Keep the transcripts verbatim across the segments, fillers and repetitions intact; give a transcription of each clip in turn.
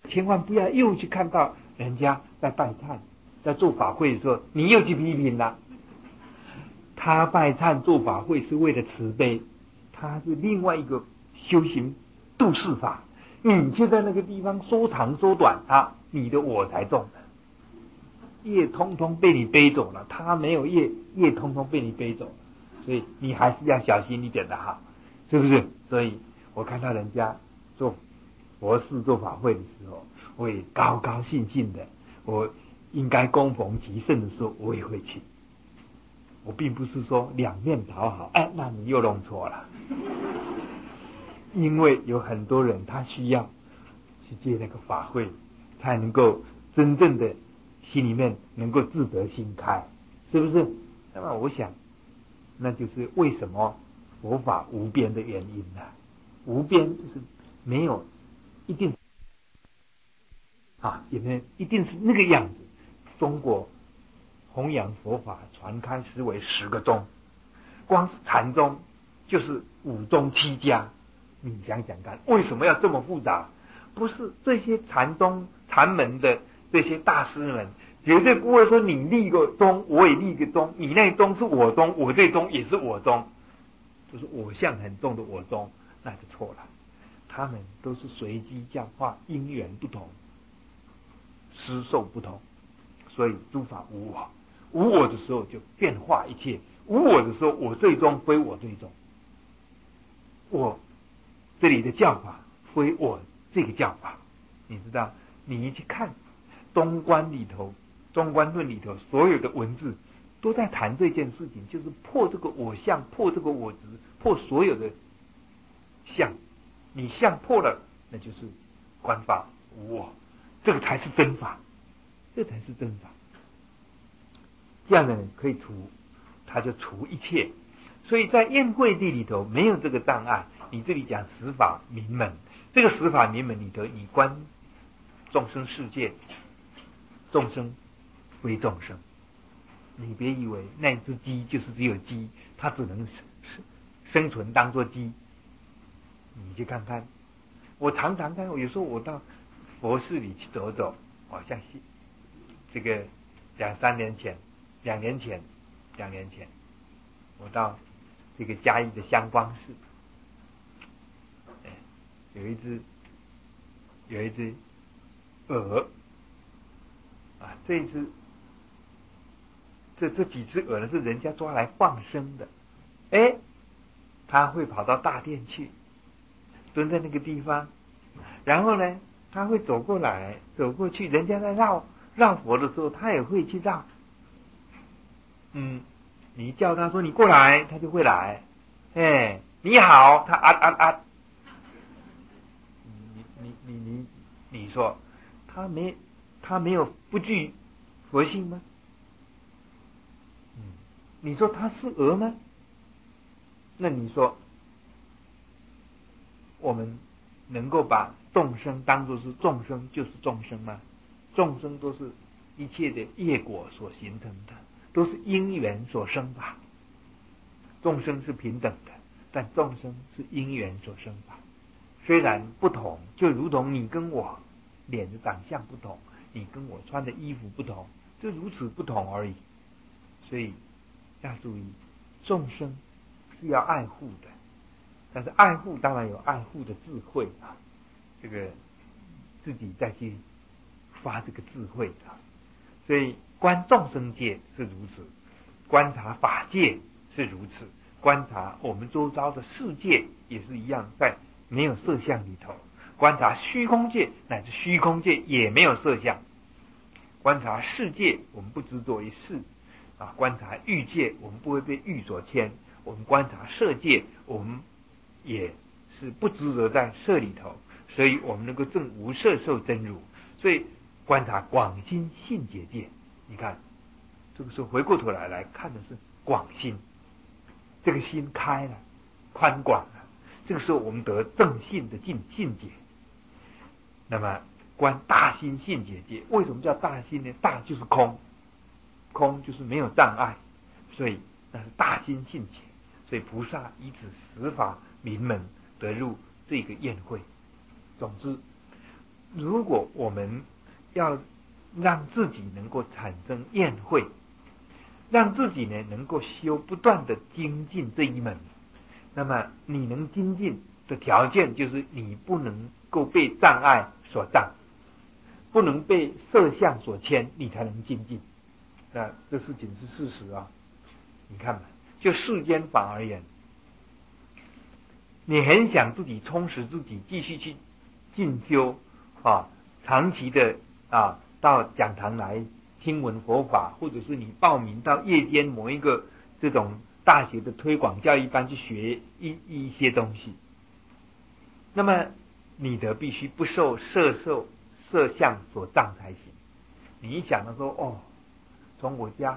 千万不要又去看到人家在拜忏，在做法会的时候，你又去批评了。他拜忏做法会是为了慈悲，他是另外一个修行度世法。你就在那个地方说长说短，他你的我才重的，业通通被你背走了，他没有业，业通通被你背走了，所以你还是要小心一点的哈，是不是？所以我看到人家做佛事做法会的时候，我也高高兴兴的，我应该恭逢其盛的时候我也会去。我并不是说两面讨好，哎，那你又弄错了。因为有很多人他需要去接那个法会，才能够真正的心里面能够自得心开，是不是？那么我想，那就是为什么佛法无边的原因呢、啊？无边就是没有一定啊，也没一定是那个样子。中国弘扬佛法传开实为十个宗，光是禅宗就是五宗七家。你想想看，为什么要这么复杂？不是这些禅宗禅门的这些大师们绝对不会说你立个宗我也立个宗，你那宗是我宗，我这宗也是我宗，就是我相很重的我宗，那就错了。他们都是随机教化，因缘不同，施受不同，所以诸法无我。无我的时候就变化一切，无我的时候我最终非我最终，我这里的教法非我这个教法。你知道，你一去看中观里头，中观论里头所有的文字都在谈这件事情，就是破这个我相，破这个我执，破所有的相。你相破了，那就是观法无我，这个才是真法，这才是真法。这样的人可以除，他就除一切。所以在宴会地里头没有这个障碍。你这里讲十法明门，这个十法明门里头，你观众生世界，众生非众生。你别以为那只鸡就是只有鸡，它只能生存当作鸡。你去看看，我常常看，有时候我到佛寺里去走走，好像是这个两三年前，两年前，两年前，我到这个嘉义的香光寺。有一只有一只鹅啊，这一只这这几只鹅呢是人家抓来放生的，哎，它会跑到大殿去，蹲在那个地方，然后呢，它会走过来走过去，人家在绕绕佛的时候，它也会去绕。嗯，你叫它说你过来，它就会来。哎，你好，它啊啊啊。你你你你说他没他没有不具佛性吗？嗯，你说他是鹅吗？那你说我们能够把众生当作是众生就是众生吗？众生都是一切的业果所形成的，都是因缘所生法。众生是平等的，但众生是因缘所生法。虽然不同，就如同你跟我脸的长相不同，你跟我穿的衣服不同，就如此不同而已。所以要注意，众生是要爱护的，但是爱护当然有爱护的智慧啊，这个自己再去发这个智慧啊。所以观众生界是如此，观察法界是如此，观察我们周遭的世界也是一样，在没有色相里头，观察虚空界乃至虚空界也没有色相，观察世界我们不执着于世啊，观察欲界我们不会被欲所牵，我们观察色界我们也是不执着在色里头，所以我们能够证无色受真如。所以观察广心性解界，你看这个时候回过头来来看的是广心，这个心开了，宽广了，这个时候我们得正信的境境界。那么观大心性解界，为什么叫大心呢？大就是空，空就是没有障碍，所以那是大心性解。所以菩萨以此十法明门得入这个宴会。总之如果我们要让自己能够产生厌慧，让自己呢能够修不断的精进这一门，那么你能精进的条件就是你不能够被障碍所障，不能被色相所牵，你才能精进。那这事情是事实啊！你看吧，就世间法而言，你很想自己充实自己，继续去进修啊，长期的啊到讲堂来听闻佛法，或者是你报名到夜间某一个这种大学的推广教育班去学一一些东西，那么你的必须不受色受色相所障才行。你一想到说，哦，从我家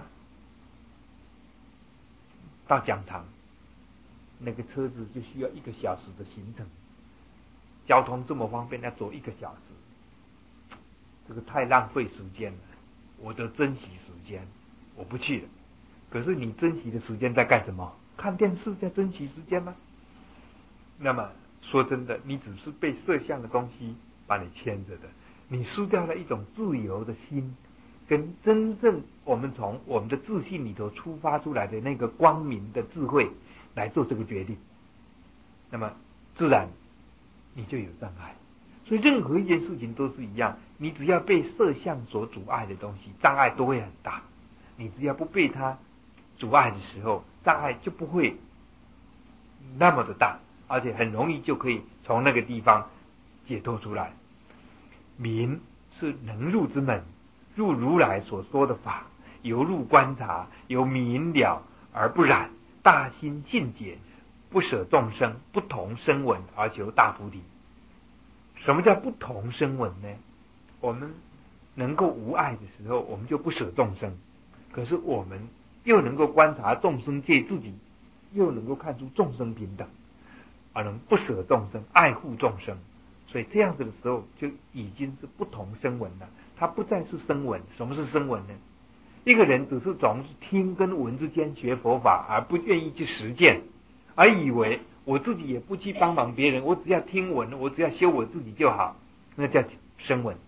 到讲堂，那个车子就需要一个小时的行程，交通这么方便，要走一个小时，这个太浪费时间了。我得珍惜时间，我不去了。可是你珍惜的时间在干什么？看电视在珍惜时间吗？那么说真的，你只是被色相的东西把你牵着的，你失掉了一种自由的心，跟真正我们从我们的自信里头出发出来的那个光明的智慧来做这个决定，那么自然你就有障碍。所以任何一件事情都是一样，你只要被色相所阻碍的东西，障碍都会很大。你只要不被它阻碍的时候，障碍就不会那么的大，而且很容易就可以从那个地方解脱出来。明是能入之门，入如来所说的法，由入观察，由明了而不染，大心信解，不舍众生，不同声闻而求大菩提。什么叫不同声闻呢？我们能够无碍的时候，我们就不舍众生，可是我们又能够观察众生界自己，又能够看出众生平等，而能不舍众生，爱护众生。所以这样子的时候，就已经是不同声闻了，它不再是声闻。什么是声闻呢？一个人只是总是听跟闻之间学佛法，而不愿意去实践，而以为我自己也不去帮忙别人，我只要听闻，我只要修我自己就好，那叫声闻。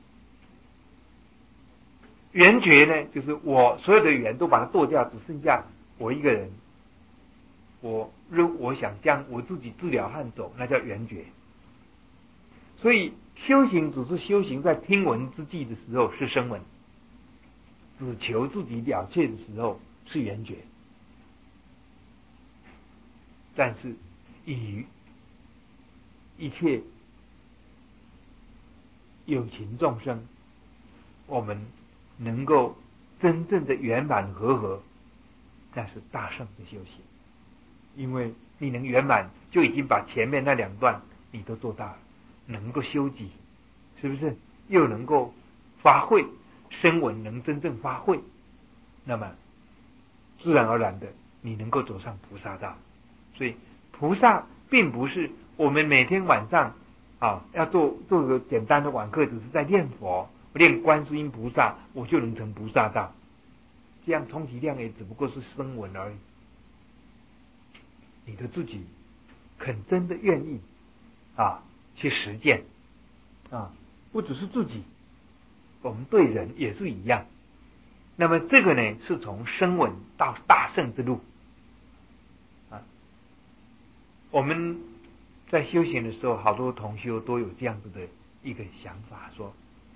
缘觉呢，就是我所有的缘都把它剁掉，只剩下我一个人，我如我想将我自己自了汉走，那叫缘觉。所以修行只是修行在听闻之际的时候是声闻，只求自己了却的时候是缘觉。但是与一切有情众生，我们能够真正的圆满和合，那是大圣的修行。因为你能圆满，就已经把前面那两段你都做到了，能够修己，是不是？又能够发挥声闻，能真正发挥，那么自然而然的你能够走上菩萨道。所以菩萨并不是我们每天晚上啊要做做个简单的晚课，只是在念佛、念观世音菩萨，我就能成菩萨道。这样充其量也只不过是声闻而已。你的自己肯真的愿意啊去实践啊，不只是自己，我们对人也是一样。那么这个呢，是从声闻到大圣之路啊。我们在修行的时候，好多同修都有这样子的一个想法，说：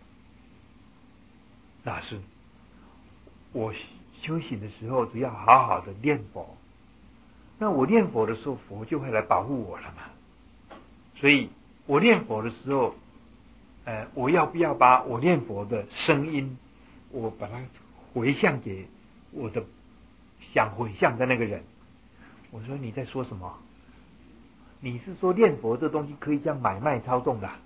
老师，我修行的时候只要好好的念佛，那我念佛的时候，佛就会来保护我了嘛。所以我念佛的时候，呃，我要不要把我念佛的声音，我把它回向给我的想回向的那个人？我说你在说什么？你是说念佛这东西可以这样买卖操纵的？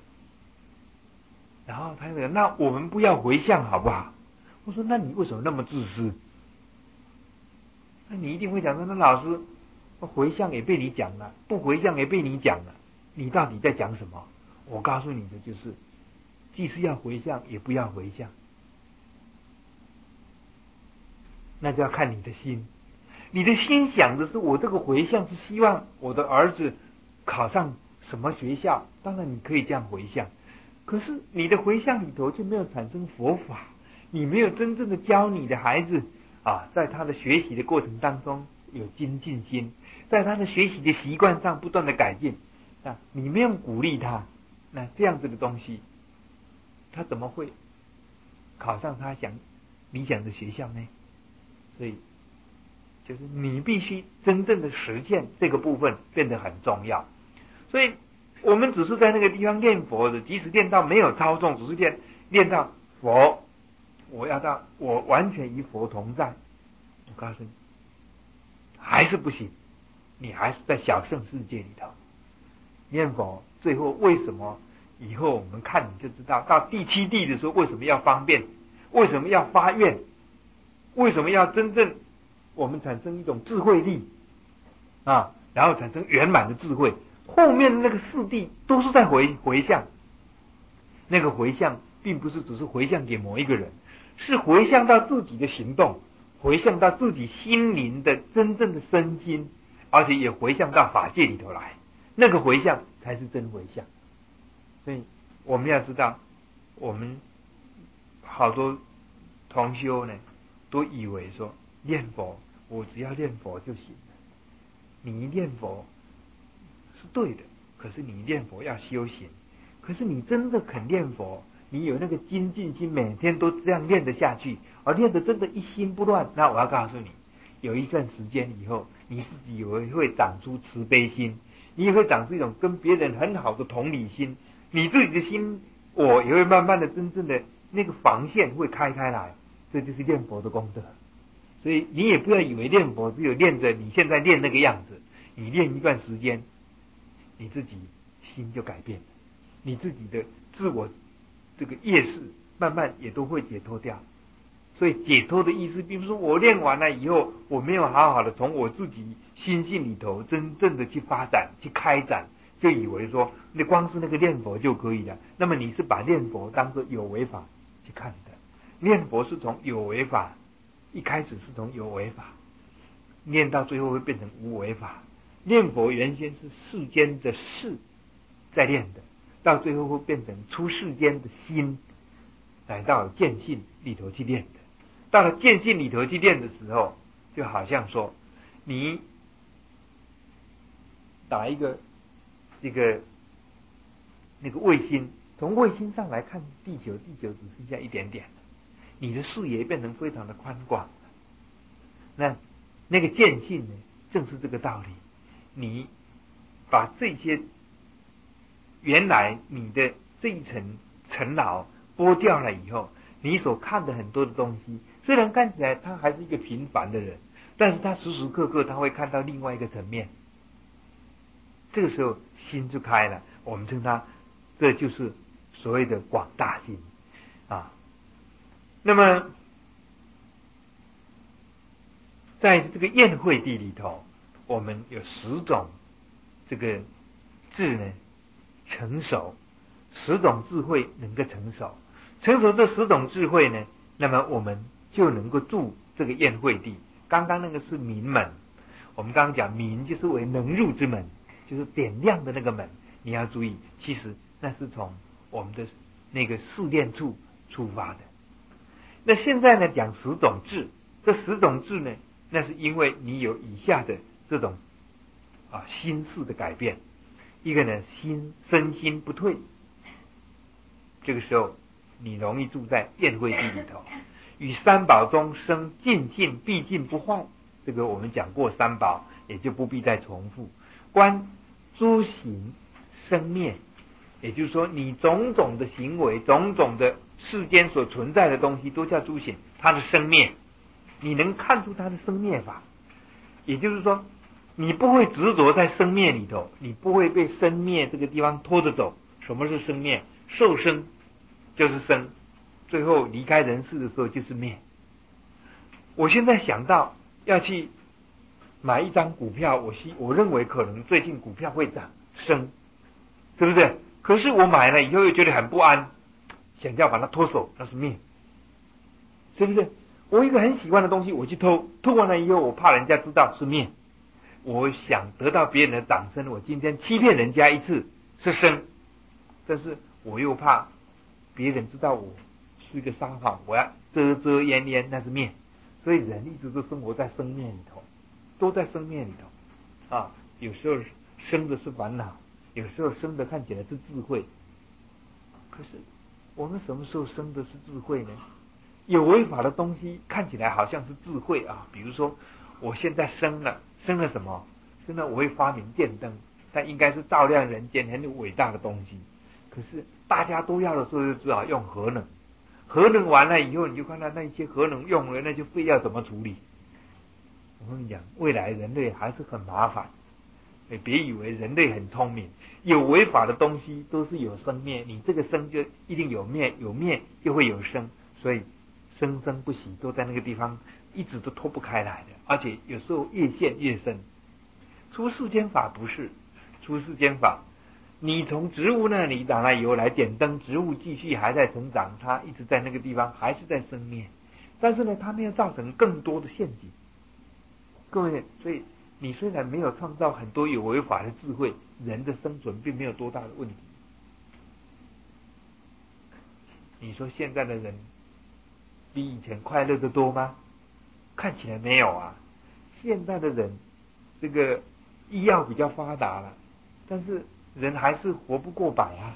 然后他说：那我们不要回向好不好？我说：那你为什么那么自私？那你一定会讲说：那老师，回向也被你讲了，不回向也被你讲了，你到底在讲什么？我告诉你的就是，既是要回向，也不要回向，那就要看你的心。你的心想的是，我这个回向是希望我的儿子考上什么学校，当然你可以这样回向。 可是你的回向里头就没有产生佛法，你没有真正的教你的孩子啊，在他的学习的过程当中有精进心，在他的学习的习惯上不断的改进啊，你没有鼓励他，那这样子的东西，他怎么会考上他想理想的学校呢？所以就是你必须真正的实践这个部分变得很重要。所以我们只是在那个地方念佛的，即使练到没有操纵，只是练练到佛，我要到我完全与佛同在，我告诉你还是不行，你还是在小圣世界里头念佛。最后为什么以后我们看你就知道，到第七地的时候为什么要方便，为什么要发愿，为什么要真正我们产生一种智慧力啊，然后产生圆满的智慧。后面的那个四谛都是在回回向，那个回向并不是只是回向给某一个人，是回向到自己的行动，回向到自己心灵的真正的身心，而且也回向到法界里头来，那个回向才是真回向。所以我们要知道，我们好多同修呢都以为说念佛，我只要念佛就行了。你一念佛是对的，可是你念佛要修行，可是你真的肯念佛，你有那个精进心，每天都这样练得下去，而练得真的一心不乱，那我要告诉你，有一段时间以后，你自己也会长出慈悲心，你也会长出一种跟别人很好的同理心，你自己的心我也会慢慢的真正的那个防线会开开来，这就是念佛的功德。所以你也不要以为念佛只有练着你现在练那个样子，你练一段时间，你自己心就改变了，你自己的自我这个业识慢慢也都会解脱掉。所以解脱的意思并不是说我练完了以后我没有好好的从我自己心性里头真正的去发展去开展，就以为说那光是那个念佛就可以了。那么你是把念佛当作有为法去看的，念佛是从有为法，一开始是从有为法念到最后会变成无为法。念佛原先是世间的事在练的，到最后会变成出世间的心，来到见性里头去练的。到了见性里头去练的时候，就好像说你打一个这个那个卫星，从卫星上来看地球，地球只剩下一点点，你的视野变成非常的宽广。那那个见性呢，正是这个道理。你把这些原来你的这一层尘劳剥掉了以后，你所看的很多的东西，虽然看起来他还是一个平凡的人，但是他时时刻刻他会看到另外一个层面，这个时候心就开了，我们称他这就是所谓的广大心啊。那么在这个宴会地里头，我们有十种这个智呢成熟，十种智慧能够成熟，成熟这十种智慧呢，那么我们就能够住这个宴会地。刚刚那个是明门，我们刚刚讲明就是为能入之门，就是点亮的那个门。你要注意，其实那是从我们的那个试炼处出发的。那现在呢讲十种智，这十种智呢，那是因为你有以下的这种啊心事的改变。一个呢，心身心不退，这个时候你容易住在宴会地里头。与三宝中生尽进必尽不坏，这个我们讲过三宝，也就不必再重复。观诸行生灭，也就是说你种种的行为，种种的世间所存在的东西都叫诸行，它的生灭你能看出它的生灭法，也就是说你不会执着在生灭里头，你不会被生灭这个地方拖着走。什么是生灭？受生就是生，最后离开人世的时候就是灭。我现在想到要去买一张股票，我希我认为可能最近股票会涨升，是不是？可是我买了以后又觉得很不安，想要把它脱手，那是灭，是不是？我一个很喜欢的东西，我去偷，偷完了以后我怕人家知道是灭，我想得到别人的掌声，我今天欺骗人家一次是生，但是我又怕别人知道我是一个撒谎，我要遮遮掩掩，那是面。所以人一直都生活在生面里头，都在生面里头啊。有时候生的是烦恼，有时候生的看起来是智慧。可是我们什么时候生的是智慧呢？有违法的东西看起来好像是智慧啊，比如说我现在生了生了什么？生了我会发明电灯，但应该是照亮人间很伟大的东西。可是大家都要的时候，就只好用核能。核能完了以后，你就看到那些核能用了，那些废料怎么处理？我跟你讲，未来人类还是很麻烦。你别以为人类很聪明，有违法的东西都是有生灭，你这个生就一定有灭，有灭就会有生，所以生生不息都在那个地方，一直都脱不开来的，而且有时候越陷越深。出世间法不是，出世间法，你从植物那里拿来油来点灯，植物继续还在成长，它一直在那个地方还是在生灭，但是呢，它没有造成更多的陷阱。各位，所以你虽然没有创造很多有违法的智慧，人的生存并没有多大的问题。你说现在的人比以前快乐的多吗？看起来没有啊。现在的人这个医药比较发达了，但是人还是活不过百啊。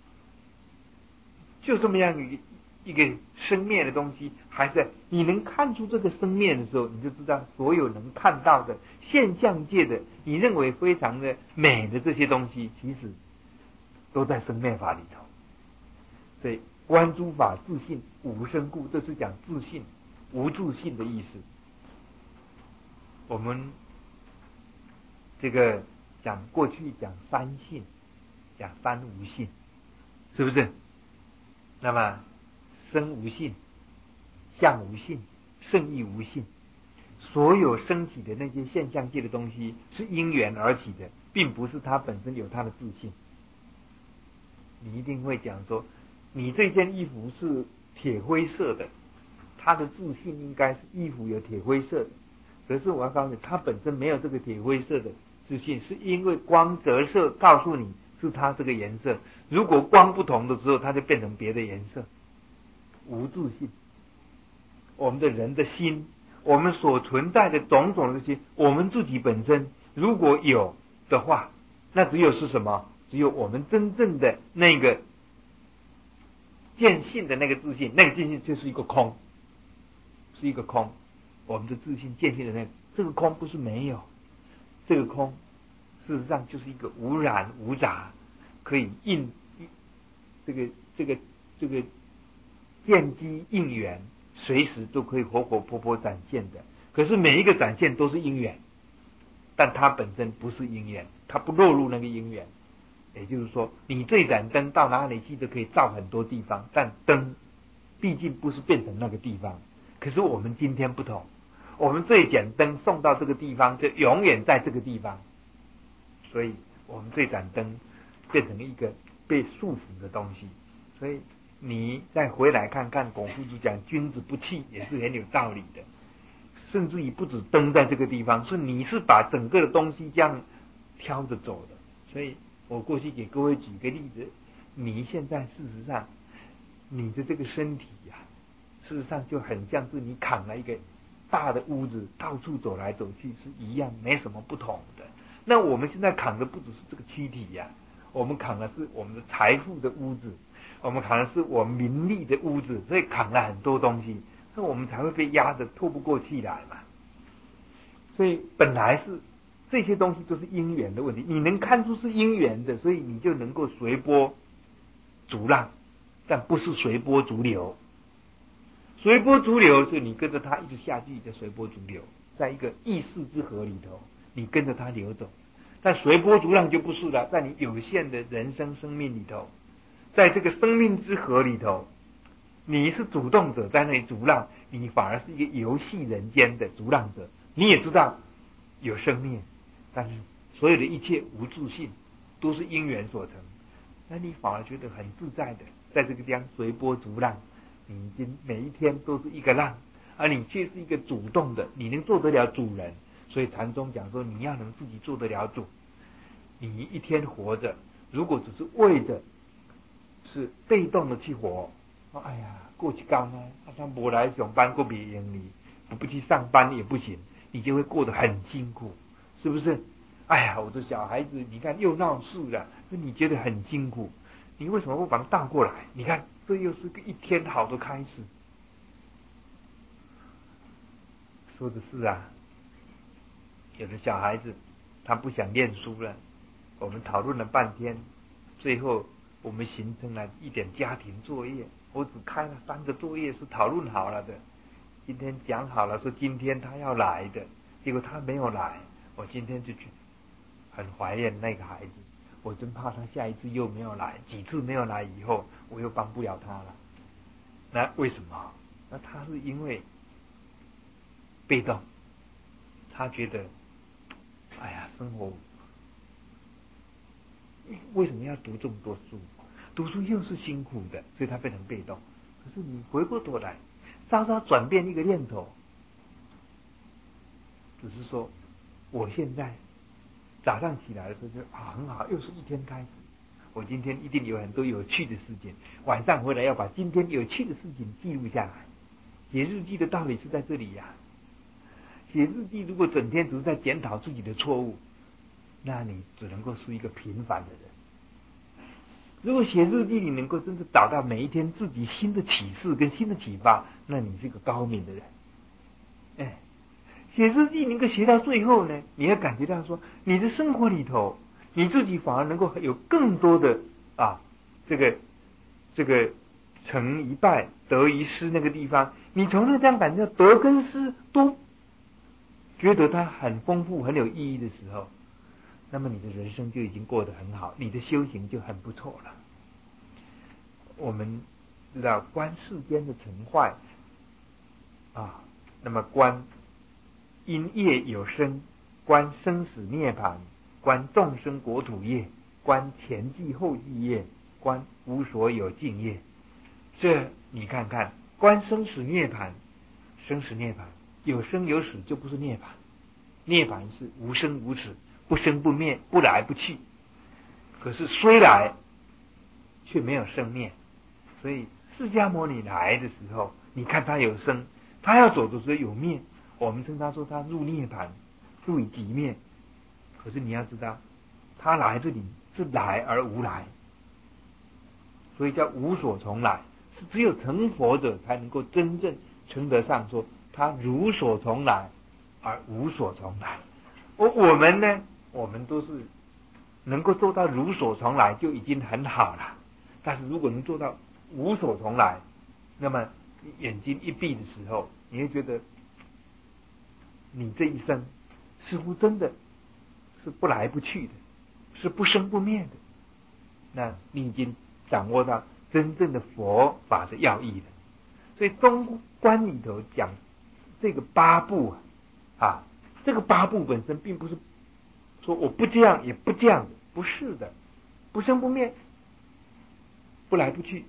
就这么样一个一个生灭的东西，还在你能看出这个生灭的时候，你就知道所有能看到的现象界的你认为非常的美的这些东西，其实都在生灭法里头。所以观诸法自性无生故，这是讲自性无自性的意思。我们这个讲过去讲三性，讲三无性，是不是？那么生无性，相无性，圣亦无性。所有升起的那些现象界的东西是因缘而起的，并不是它本身有它的自性。你一定会讲说，你这件衣服是铁灰色的，它的自性应该是衣服有铁灰色的。可是我要告诉你，它本身没有这个铁灰色的自性，是因为光折射告诉你是它这个颜色。如果光不同的时候，它就变成别的颜色。无自性。我们的人的心，我们所存在的种种的这些，我们自己本身如果有的话，那只有是什么？只有我们真正的那个见性的那个自信，那个自信就是一个空，是一个空。我们的自信见性的那个，这个空不是没有，这个空事实上就是一个无染无杂，可以应这个这个这个见机应缘，随时都可以活活泼泼展现的。可是每一个展现都是因缘，但它本身不是因缘，它不落入那个因缘。也就是说，你这盏灯到哪里去都可以照很多地方，但灯毕竟不是变成那个地方。可是我们今天不同，我们这一盏灯送到这个地方，就永远在这个地方。所以我们这盏灯变成一个被束缚的东西。所以你再回来看看孔夫子讲君子不器，也是很有道理的。甚至于不止灯在这个地方，是你是把整个的东西这样挑着走的。所以我过去给各位举个例子，你现在事实上你的这个身体呀、啊，事实上就很像是你扛了一个大的屋子，到处走来走去是一样，没什么不同的。那我们现在扛的不只是这个躯体呀、啊，我们扛的是我们的财富的屋子，我们扛的是我们名利的屋子，所以扛了很多东西，那我们才会被压得透不过气来嘛。所以本来是这些东西都是因缘的问题，你能看出是因缘的，所以你就能够随波逐浪，但不是随波逐流。随波逐流是你跟着它一直下去的随波逐流，在一个意识之河里头，你跟着它流走。但随波逐浪就不是了，在你有限的人生生命里头，在这个生命之河里头，你是主动者，在那里逐浪，你反而是一个游戏人间的逐浪者。你也知道有生命，但是所有的一切无自性，都是因缘所成，那你反而觉得很自在的，在这个地方随波逐浪，你已经每一天都是一个浪，而你却是一个主动的，你能做得了主人。所以禅宗讲说，你要能自己做得了主。你一天活着，如果只是为着是被动的去活。哎呀，过去刚呢，他不来上班过别人你，不不去上班也不行，你就会过得很辛苦，是不是？哎呀，我的小孩子，你看又闹事了，你觉得很辛苦，你为什么不把它倒过来？你看，这又是个一天好的开始。说的是啊，有的小孩子他不想念书了，我们讨论了半天，最后我们形成了一点家庭作业，我只开了三个作业是讨论好了的，今天讲好了说今天他要来的，结果他没有来，我今天就去很怀念那个孩子，我真怕他下一次又没有来，几次没有来以后我又帮不了他了。那为什么？那他是因为被动，他觉得哎呀生活为什么要读这么多书？读书又是辛苦的，所以他变成被动。可是你回过头来，稍稍转变一个念头，只是说，我现在早上起来的时候就啊很好，又是一天开始。我今天一定有很多有趣的事情，晚上回来要把今天有趣的事情记录下来。写日记的道理是在这里呀、啊。写日记如果整天只是在检讨自己的错误，那你只能够是一个平凡的人。如果写日记你能够真正找到每一天自己新的启示跟新的启发，那你是个高明的人。哎，写日记能够写到最后呢，你要感觉到说，你的生活里头，你自己反而能够有更多的啊，这个这个成一败得一失那个地方，你从那这样感觉到得跟失都觉得它很丰富很有意义的时候，那么你的人生就已经过得很好，你的修行就很不错了。我们知道观世间的成坏啊，那么观因业有生，观生死涅槃，观众生国土业，观前际后继业，观无所有尽业。这你看看，观生死涅槃，生死涅槃有生有死就不是涅槃，涅槃是无生无死，不生不灭，不来不去。可是虽来却没有生灭，所以释迦牟尼来的时候，你看他有生，他要走的时候有灭，我们称他说他入涅槃，入于极灭。可是你要知道，他来这里是来而无来，所以叫无所从来，是只有成佛者才能够真正称得上说他如所从来而无所从来。而我们呢，我们都是能够做到如所从来就已经很好了，但是如果能做到无所从来，那么眼睛一闭的时候，你会觉得你这一生似乎真的是不来不去的，是不生不灭的，那你已经掌握到真正的佛法的要义了。所以中观里头讲这个八部啊，啊，这个八部本身并不是说我不这样也不这样的，不是的，不生不灭，不来不去，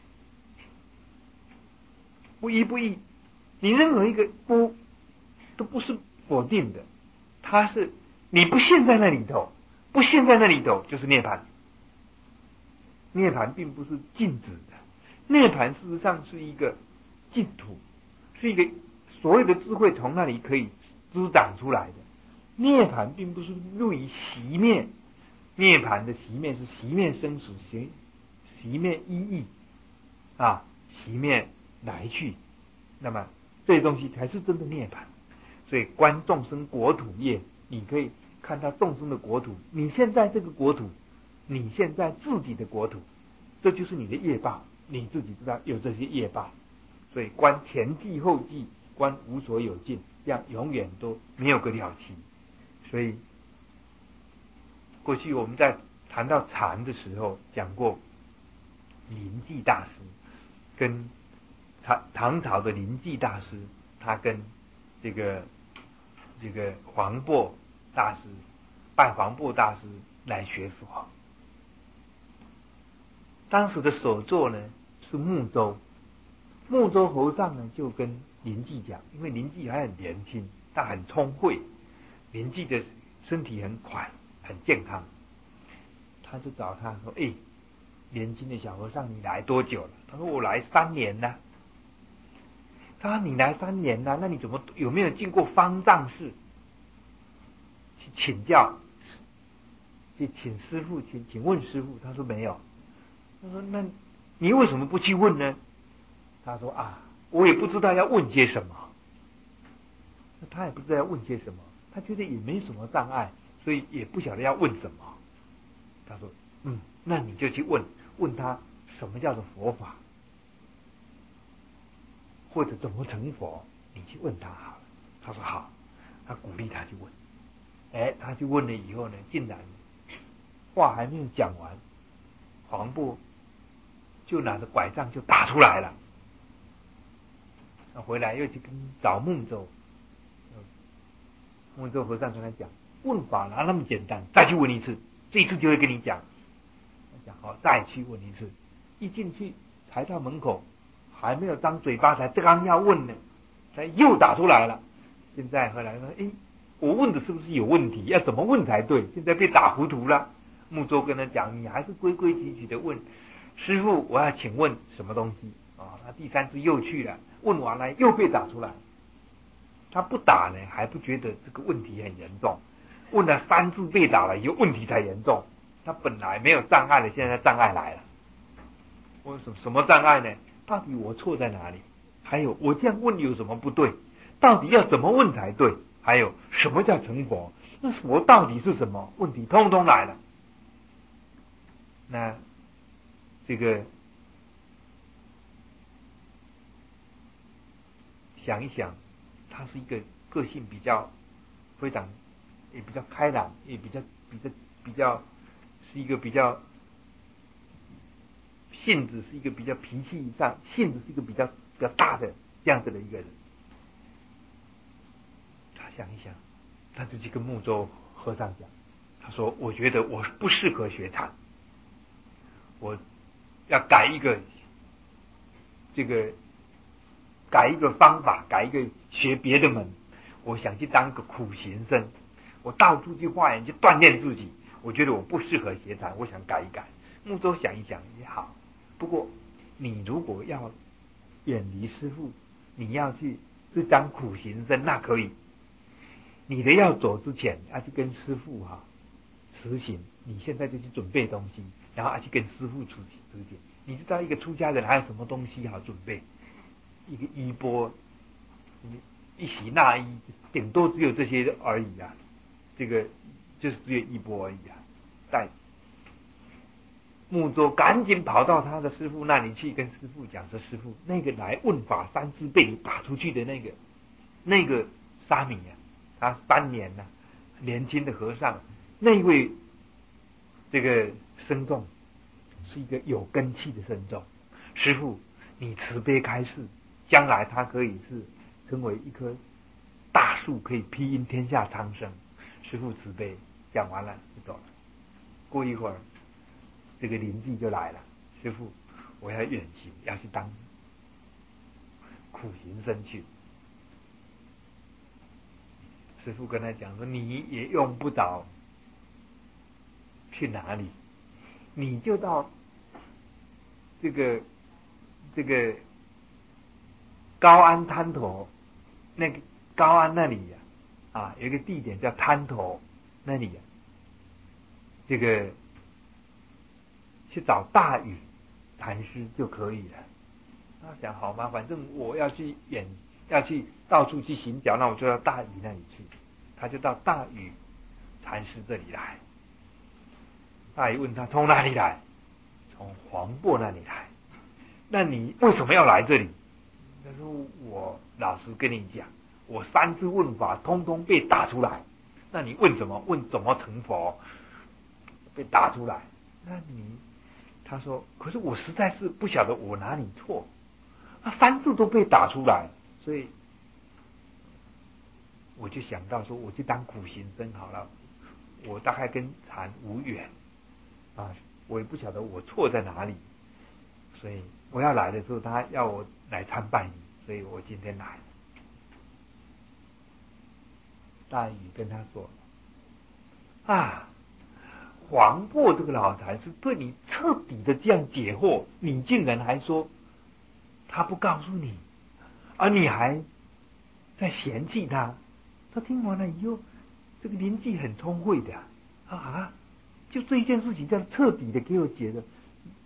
不依不异，你任何一个不都不是否定的，它是你不陷在那里头，不陷在那里头就是涅槃。涅槃并不是静止的，涅槃事实上是一个净土，是一个所有的智慧从那里可以滋长出来的。涅槃并不是入于熄灭，涅槃的熄灭是熄灭生死，熄熄灭依义啊，熄灭来去，那么这些东西才是真的涅槃。所以观众生国土业，你可以看到众生的国土，你现在这个国土，你现在自己的国土，这就是你的业报，你自己知道有这些业报。所以观前际后际，观无所有尽，这样永远都没有个了期。所以过去我们在谈到禅的时候讲过，临济大师跟唐唐朝的临济大师，他跟这个这个黄檗大师拜黄檗大师来学佛。当时的首座呢是木州，木州和尚呢就跟临济讲，因为临济还很年轻，他很聪慧，临济的身体很快很健康，他就找他说：“哎， 年轻的小和尚，你来多久了？他说我来三年了。他说你来三年了，那你怎么有没有进过方丈室去请教，去请师父，请请问师父？他说没有。他说那你为什么不去问呢？他说啊，我也不知道要问些什么。他也不知道要问些什么，他觉得也没什么障碍，所以也不晓得要问什么。他说嗯，那你就去问问他什么叫做佛法，或者怎么成佛，你去问他好了。他说好，他鼓励他去问。哎，他去问了以后呢，竟然话还没有讲完，黄渤就拿着拐杖就打出来了。他回来又去跟找木州，木州和尚跟他讲，问法哪那么简单，再去问一次，这一次就会跟你讲。他讲好，再去问一次。一进去才到门口，还没有张嘴巴，才刚要问呢，才又打出来了。现在后来说，哎，我问的是不是有问题？要怎么问才对？现在被打糊涂了。木州跟他讲，你还是规规矩矩的问，师父，我要请问什么东西啊？他第三次又去了，问完了又被打出来。他不打呢，还不觉得这个问题很严重，问了三次被打了，以后问题才严重。他本来没有障碍的，现在障碍来了。我什什么障碍呢？到底我错在哪里？还有我这样问有什么不对？到底要怎么问才对？还有什么叫成佛？那佛到底是什么？问题通通来了。那这个想一想，他是一个个性比较非常也比较开朗，也比较比较比较是一个比较性子是一个比较脾气上性子是一个比较比较大的这样子的一个人。他想一想，他就去跟木州和尚讲，他说我觉得我不适合学禅，我要改一个这个改一个方法，改一个学别的门，我想去当个苦行僧，我到处去化缘去锻炼自己，我觉得我不适合学禅，我想改一改。木州想一想也好，不过你如果要远离师父，你要去去当苦行僧，那可以。你的要走之前要去跟师父哈实行，你现在就去准备东西，然后要去跟师父出实行。你知道一个出家人还有什么东西好准备？一个衣钵，一袭纳衣，顶多只有这些而已啊。这个就是只有衣钵而已啊。带木州赶紧跑到他的师父那里去，跟师父讲说：“师父，那个来问法三次被你打出去的那个那个沙弥啊，他三年了、啊，年轻的和尚，那位这个僧众是一个有根气的僧众。师父，你慈悲开示，将来他可以是成为一棵大树，可以庇荫天下苍生。师父慈悲。”讲完了就走了。过一会儿，这个邻居就来了，师父，我要远行，要去当苦行僧去。师父跟他讲说，你也用不着去哪里，你就到这个这个高安滩头，那个高安那里呀、啊，啊，有一个地点叫滩头那里呀、啊，这个去找大禹禅师就可以了。他想好吗？反正我要去远，要去到处去行脚，那我就到大禹那里去。他就到大禹禅师这里来。大禹问他从哪里来？从黄渤那里来。那你为什么要来这里？他说我老实跟你讲，我三次问法通通被打出来。那你问什么？问怎么成佛？被打出来。那你他说，可是我实在是不晓得我哪里错。他三次都被打出来，所以我就想到说，我去当苦行僧好了。我大概跟禅无缘啊，我也不晓得我错在哪里，所以我要来的时候，他要我来参拜你，所以我今天来。大禹跟他说：“啊， 黄渤这个老禅师对你彻底的这样解惑，你竟然还说他不告诉你，而你还在嫌弃他。他听完了以后，这个林记很聪慧的啊，就这一件事情这样彻底的给我解的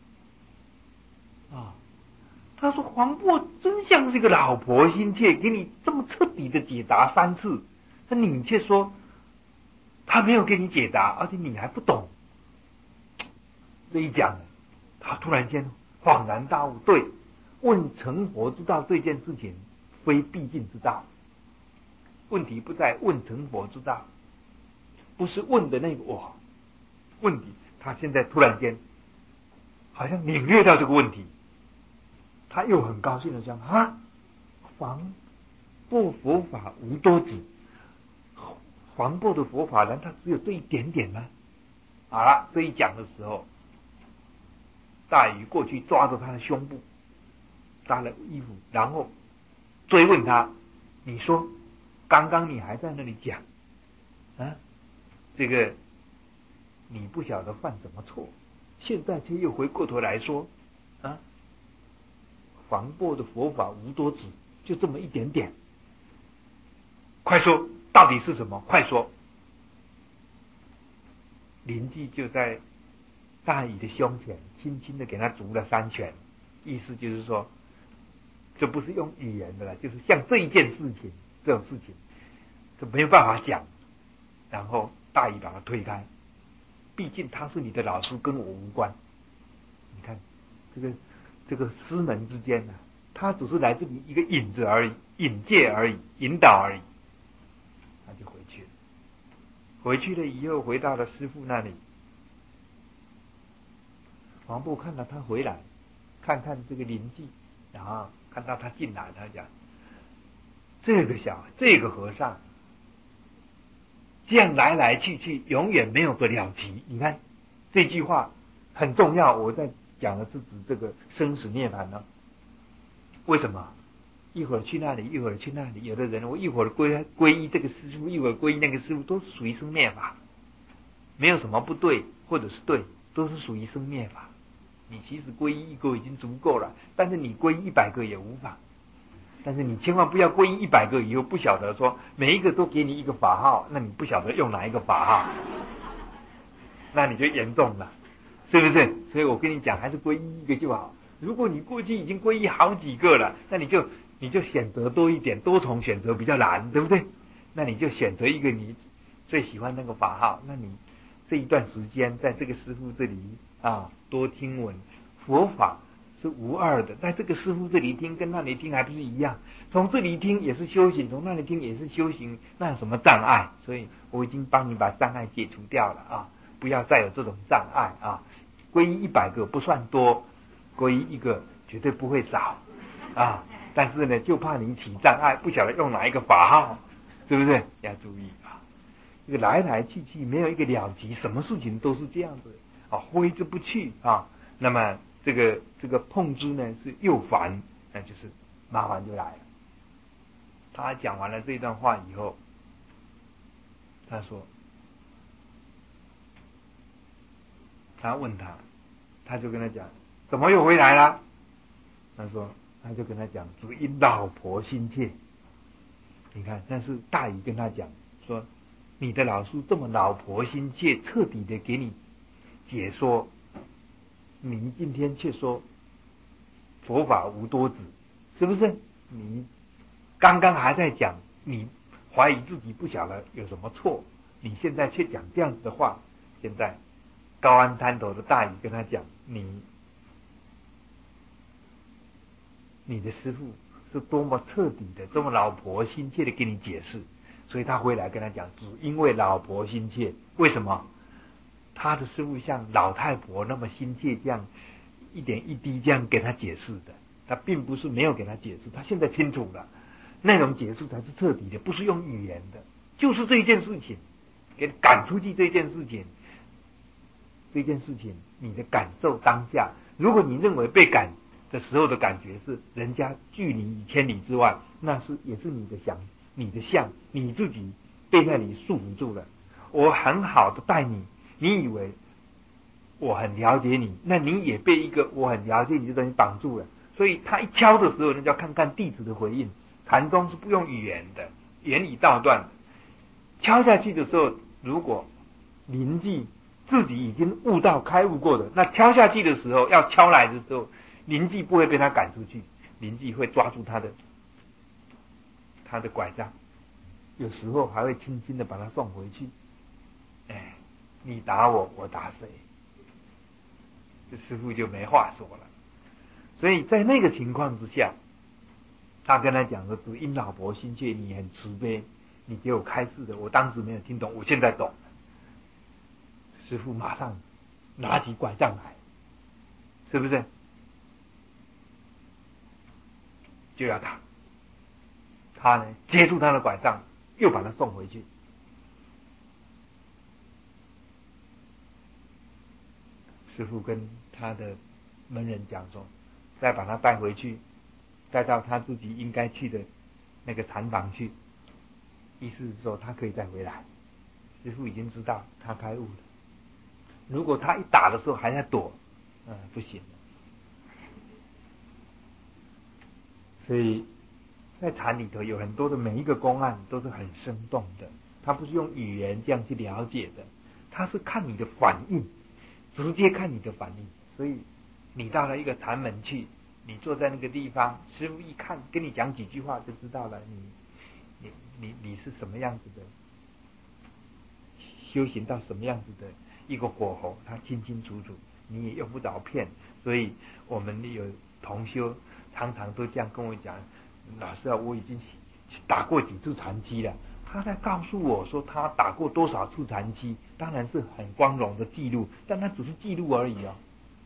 啊。他说黄渤真像是个老婆心切，给你这么彻底的解答三次，那你却说他没有给你解答，而且你还不懂。这一讲，他突然间恍然大悟，对，问成佛之道这件事情非必经之道，问题不在问成佛之道，不是问的那个我，问题他现在突然间好像领略到这个问题，他又很高兴的讲啊，黄渤佛法无多子，黄渤的佛法难道只有这一点点吗？好了，这一讲的时候，大禹过去抓着他的胸部，扎了衣服，然后追问他，你说刚刚你还在那里讲啊，这个你不晓得犯什么错，现在却又回过头来说啊，黄渤的佛法无多子，就这么一点点，快说到底是什么？快说！林记就在大禹的胸前轻轻的给他足了三拳，意思就是说，这不是用语言的了，就是像这一件事情，这种事情，这没有办法讲。然后大禹把他推开，毕竟他是你的老师，跟我无关。你看，这个这个师门之间呢、啊，他只是来这里一个引子而已，引介而已，引导而已。他就回去了。回去了以后，回到了师父那里。黄渤看到他回来，看看这个林记，然后看到他进来，他讲：这个小这个和尚，这样来来去去，永远没有个了期。你看这句话很重要，我在讲的是指这个生死涅槃呢。为什么？一会儿去那里，一会儿去那里，有的人我一会儿归皈依这个师父，一会儿皈依那个师父，都属于生灭法，没有什么不对或者是对，都是属于生灭法。你其实皈依一个已经足够了，但是你皈依一百个也无妨。但是你千万不要皈依一百个以后不晓得说每一个都给你一个法号，那你不晓得用哪一个法号，那你就严重了，是不是？所以我跟你讲，还是皈依一个就好。如果你过去已经皈依好几个了，那你就你就选择多一点，多重选择比较难，对不对？那你就选择一个你最喜欢那个法号，那你这一段时间在这个师父这里啊，多听闻佛法是无二的，在这个师父这里听跟那里听还不是一样？从这里听也是修行，从那里听也是修行，那有什么障碍？所以我已经帮你把障碍解除掉了啊，不要再有这种障碍啊。皈依一百个不算多，皈依一个绝对不会少啊。但是呢，就怕你起障碍，不晓得用哪一个法号，对不对？要注意啊，这个来来去去没有一个了结，什么事情都是这样子啊，挥之不去啊。那么这个这个碰之呢是又烦，那就是麻烦就来了。他讲完了这段话以后，他说，他问他，他就跟他讲，怎么又回来了？他说，他就跟他讲，只因老婆心切。你看，但是大禹跟他讲说，你的老师这么老婆心切，彻底的给你解说，你今天却说佛法无多子，是不是？你刚刚还在讲你怀疑自己不晓得有什么错，你现在却讲这样子的话。现在高安滩头的大禹跟他讲，你你的师父是多么彻底的，多么老婆心切的给你解释。所以他回来跟他讲，只因为老婆心切。为什么？他的师父像老太婆那么心切，这样一点一滴这样给他解释的，他并不是没有给他解释，他现在清楚了，那种解释才是彻底的，不是用语言的，就是这一件事情，给赶出去这件事情，这件事情你的感受当下，如果你认为被赶的时候的感觉是人家距你千里之外，那是也是你的想，你的相，你自己被那里束缚住了。我很好的带你，你以为我很了解你，那你也被一个我很了解你的东西绑住了。所以他一敲的时候，那就要看看弟子的回应。禅宗是不用语言的，言语道断的。敲下去的时候，如果临济自己已经悟到开悟过的，那敲下去的时候，要敲来的时候，临济不会被他赶出去，临济会抓住他的他的拐杖，有时候还会轻轻的把他送回去。哎，你打我，我打谁？这师父就没话说了。所以在那个情况之下，他跟他讲说：“主因老婆心切，你很慈悲，你给我开示的，我当时没有听懂，我现在懂了。”师父马上拿起拐杖来，是不是？就要打。他呢，接住他的拐杖，又把他送回去。师父跟他的门人讲说，再把他带回去，带到他自己应该去的那个禅房去，意思是说他可以再回来。师父已经知道他开悟了，如果他一打的时候还在躲，嗯，不行。所以在禅里头有很多的每一个公案都是很生动的，他不是用语言这样去了解的，他是看你的反应，直接看你的反应。所以你到了一个禅门去，你坐在那个地方，师父一看跟你讲几句话就知道了，你你你你是什么样子的，修行到什么样子的一个火候，他清清楚楚，你也用不着骗。所以我们有同修常常都这样跟我讲，老师啊，我已经打过几次禅期了。他在告诉我说他打过多少次禅期，当然是很光荣的记录，但他只是记录而已哦。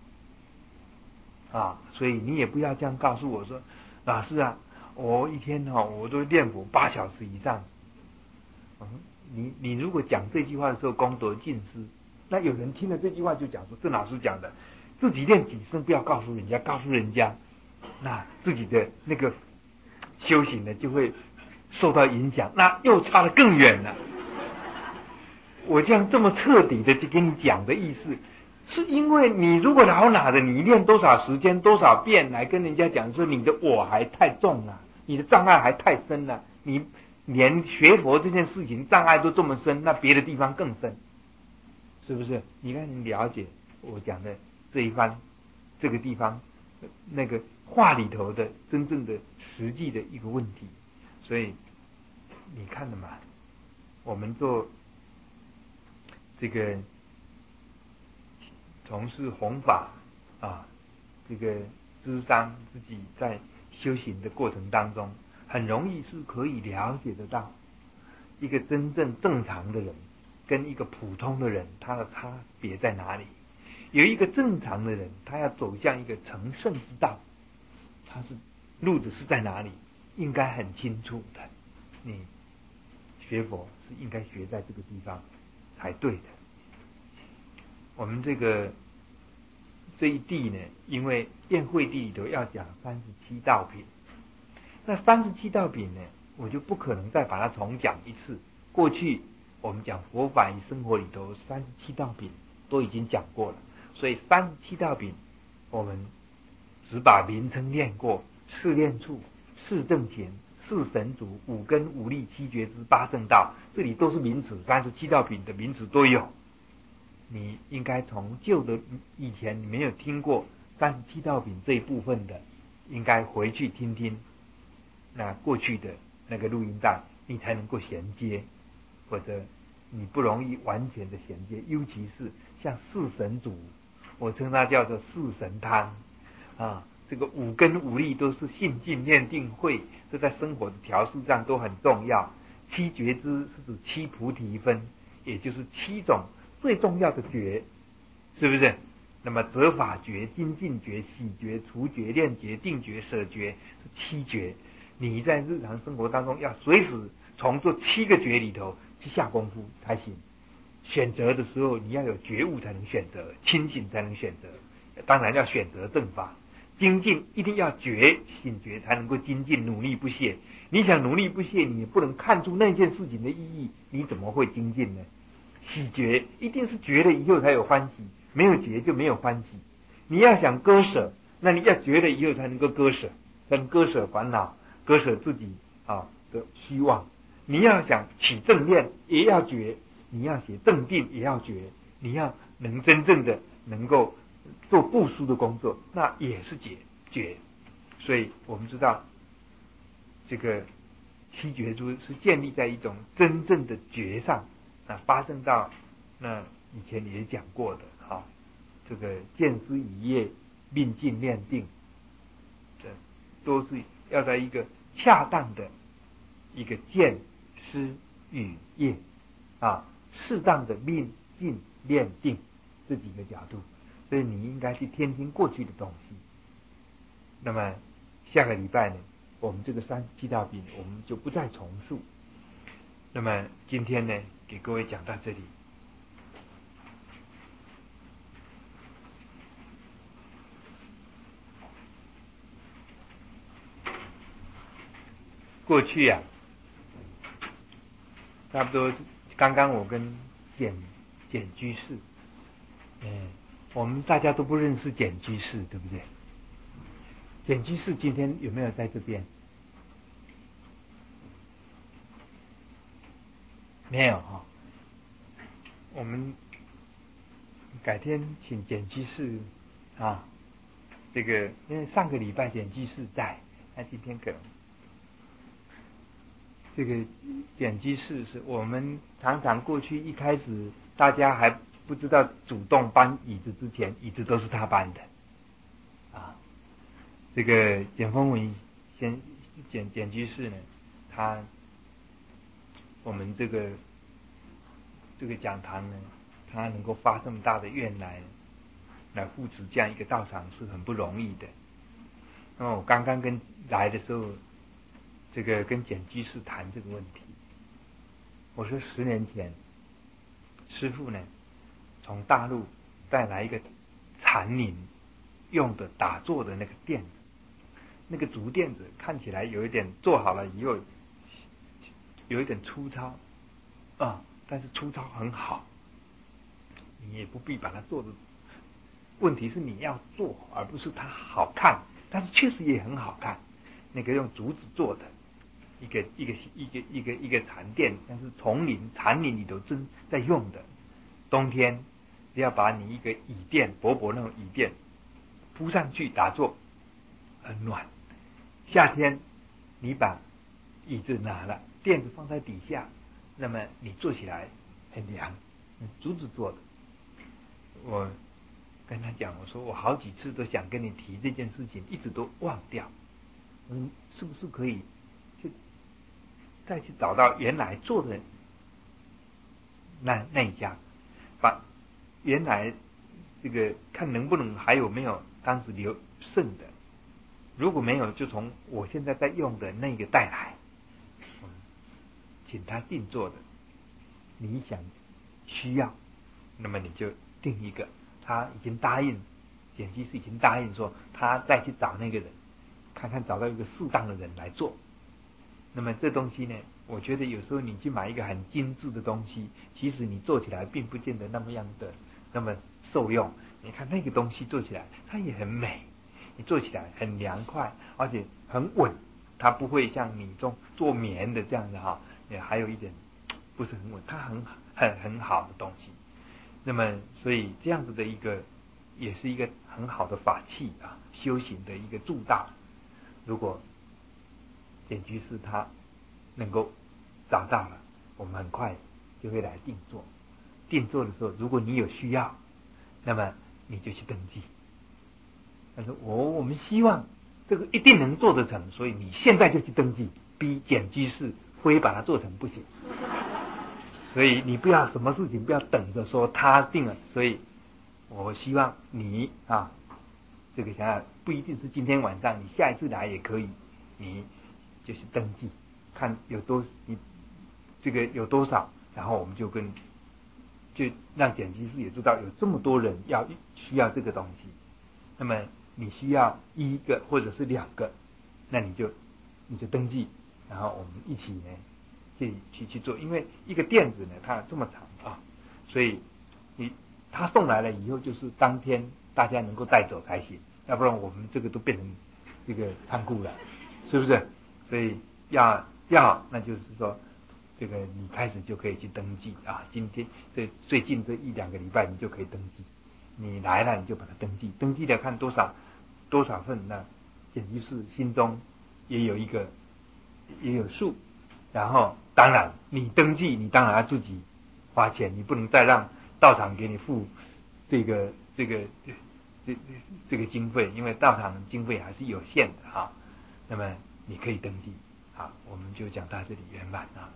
啊，所以你也不要这样告诉我说，老师啊，我一天哈、哦、我都练佛八小时以上。嗯，你你如果讲这句话的时候功德尽失，那有人听了这句话就讲说，郑老师讲的，自己练几声不要告诉人家，告诉人家，那自己的那个修行呢就会受到影响，那又差得更远了。我这样这么彻底的去跟你讲的意思，是因为你如果老拿着你练多少时间多少遍来跟人家讲说你的我还太重了，你的障碍还太深了，你连学佛这件事情障碍都这么深，那别的地方更深，是不是？你看你了解我讲的这一番这个地方那个话里头的真正的实际的一个问题。所以你看了嘛，我们做这个从事弘法啊，这个知商自己在修行的过程当中，很容易是可以了解得到一个真正正常的人跟一个普通的人他的差别在哪里。有一个正常的人，他要走向一个成圣之道，他是路子是在哪里，应该很清楚的。你学佛是应该学在这个地方才对的。我们这个这一地呢，因为宴会地里头要讲三十七道品，那三十七道品呢，我就不可能再把它重讲一次。过去我们讲佛法与生活里头，三十七道品都已经讲过了，所以三十七道品我们只把名称念过：四念处、四正勤、四神足、五根、五力、七觉支、八正道，这里都是名词，三十七道品的名词都有。你应该从旧的以前你没有听过三十七道品这一部分的，应该回去听听那过去的那个录音带，你才能够衔接，否则你不容易完全的衔接。尤其是像四神足，我称它叫做四神汤啊，这个五根五力都是信进念定慧，这在生活的调试上都很重要。七觉支是指七菩提分，也就是七种最重要的觉，是不是？那么择法觉、精进觉、喜觉、除觉、练觉、定觉、舍觉是七觉。你在日常生活当中要随时从这七个觉里头去下功夫才行。选择的时候你要有觉悟才能选择，清醒才能选择，当然要选择正法。精进一定要觉醒觉才能够精进，努力不懈。你想努力不懈，你也不能看出那件事情的意义，你怎么会精进呢？喜觉一定是觉了以后才有欢喜， 没有结就没有欢喜。你要想割舍，那你要觉了以后才能够割舍，才能割舍烦恼，割舍自己啊的希望。你要想起正念，也要觉；你要写正定，也要觉；你要能真正的能够做布施的工作，那也是觉觉。所以我们知道，这个七觉珠是建立在一种真正的觉上啊，发生到那以前也讲过的哈，这个见思一业，命尽念定，这都是要在一个恰当的一个见思语业啊，适当的命尽念定这几个角度，所以你应该去听听过去的东西。那么下个礼拜呢，我们这个三十七道品我们就不再重述。那么今天呢，给各位讲到这里。过去啊，差不多刚刚我跟简简居士，嗯，我们大家都不认识简居士，对不对？简居士今天有没有在这边？没有哈、哦。我们改天请简居士啊，这个因为上个礼拜简居士在，那今天可能这个简居士是我们常常过去一开始大家还不知道主动搬椅子之前，椅子都是他搬的啊。这个简风文先简简居士呢，他我们这个这个讲堂呢，他能够发这么大的愿来来护持这样一个道场是很不容易的。那么我刚刚跟来的时候，这个跟简居士谈这个问题，我说十年前师父呢从大陆带来一个禅林用的打坐的那个垫子，那个竹垫子看起来有一点做好了以后有一点粗糙啊，但是粗糙很好，你也不必把它做的，问题是你要做，而不是它好看，但是确实也很好看。那个用竹子做的一个一个一个一个一个禅垫，但是丛林禅林里头真在用的。冬天只要把你一个椅垫薄薄那种椅垫铺上去打坐，很暖。夏天你把椅子拿了，垫子放在底下，那么你坐起来很凉，竹子做的。我跟他讲，我说我好几次都想跟你提这件事情，一直都忘掉。嗯，是不是可以去再去找到原来做的那那一家，把原来这个看能不能还有没有当时留剩的，如果没有，就从我现在在用的那个带来，嗯，请他定做的。你想需要，那么你就定一个。他已经答应，简居士已经答应说，他再去找那个人，看看找到一个适当的人来做。那么这东西呢，我觉得有时候你去买一个很精致的东西，其实你做起来并不见得那么样的那么受用。你看那个东西做起来它也很美，你做起来很凉快，而且很稳，它不会像你做做棉的这样的哈，也还有一点不是很稳，它很很很好的东西。那么所以这样子的一个也是一个很好的法器啊，修行的一个助道。如果简居士他能够找到了，我们很快就会来定做。定做的时候，如果你有需要，那么你就去登记。他说我我们希望这个一定能做得成，所以你现在就去登记，逼简居士非把它做成不行。所以你不要什么事情不要等着说他定了，所以我希望你啊，这个想想不一定是今天晚上，你下一次来也可以，你就是登记，看有多你这个有多少，然后我们就跟就让简居士也知道有这么多人要需要这个东西，那么你需要一个或者是两个，那你就你就登记，然后我们一起呢去去去做，因为一个垫子呢它这么长啊，所以你他送来了以后，就是当天大家能够带走才行，要不然我们这个都变成这个仓库了，是不是？所以要要，那就是说，这个你开始就可以去登记啊。今天这最近这一两个礼拜，你就可以登记。你来了，你就把它登记，登记了看多少多少份，那简居士心中也有一个也有数。然后，当然你登记，你当然要自己花钱，你不能再让道场给你付这个这个这这个经费，因为道场经费还是有限的啊。那么你可以登记，好，我们就讲到这里圆满啊。